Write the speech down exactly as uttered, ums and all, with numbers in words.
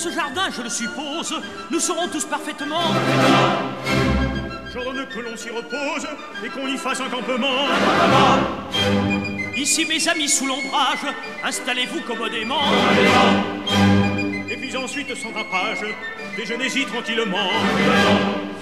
ce jardin, je le suppose, nous serons tous parfaitement. J'ordonne que l'on s'y repose et qu'on y fasse un campement. Ici, mes amis, sous l'ombrage, installez-vous commodément. Et puis ensuite, sans rapage, déjeunez-y tranquillement.